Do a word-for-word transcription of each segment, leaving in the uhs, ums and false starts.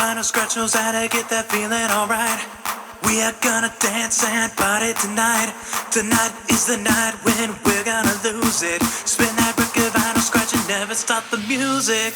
Vinyl scratch knows how to get that feeling alright. We are gonna dance and party tonight. Tonight is the night when we're gonna lose it. Spin that record, vinyl scratch and never stop the music.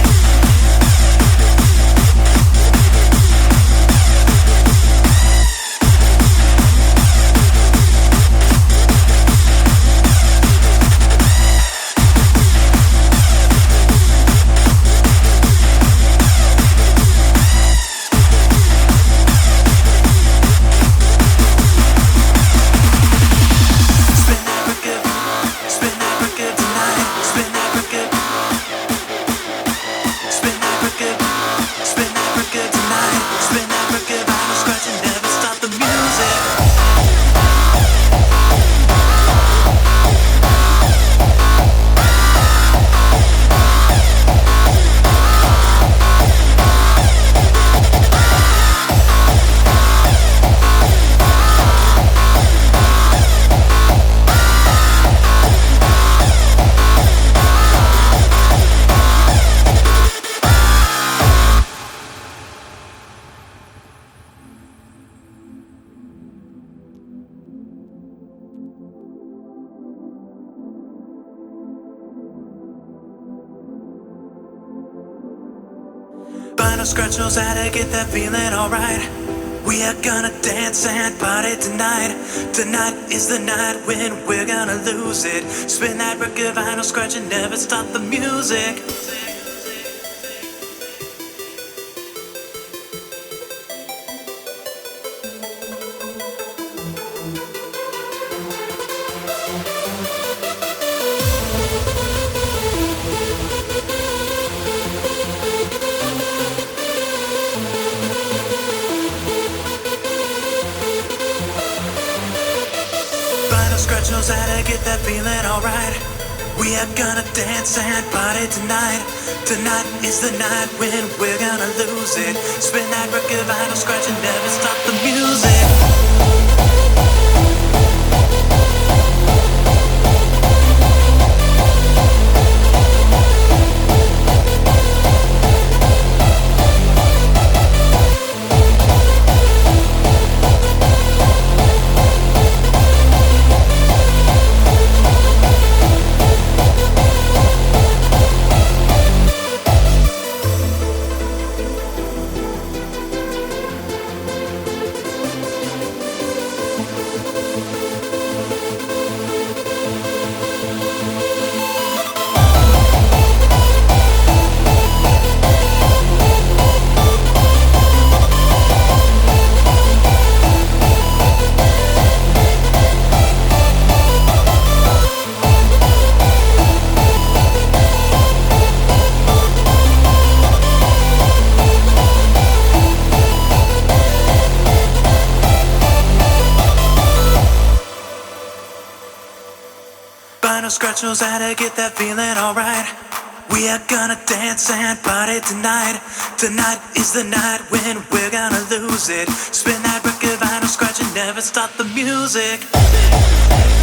Vinyl scratch knows how to get that feeling alright. We are gonna dance and party tonight. Tonight is the night when we're gonna lose it. Spin that record, vinyl scratch and never stop the music. Scratch knows how to get that feeling alright. We are gonna dance and party tonight. Tonight is the night when we're gonna lose it. Spin that record, vinyl scratch and never stop the music. Vinyl scratch knows how to get that feeling alright. We are gonna dance and party tonight. Tonight is the night when we're gonna lose it. Spin that record, vinyl scratch and never stop the music.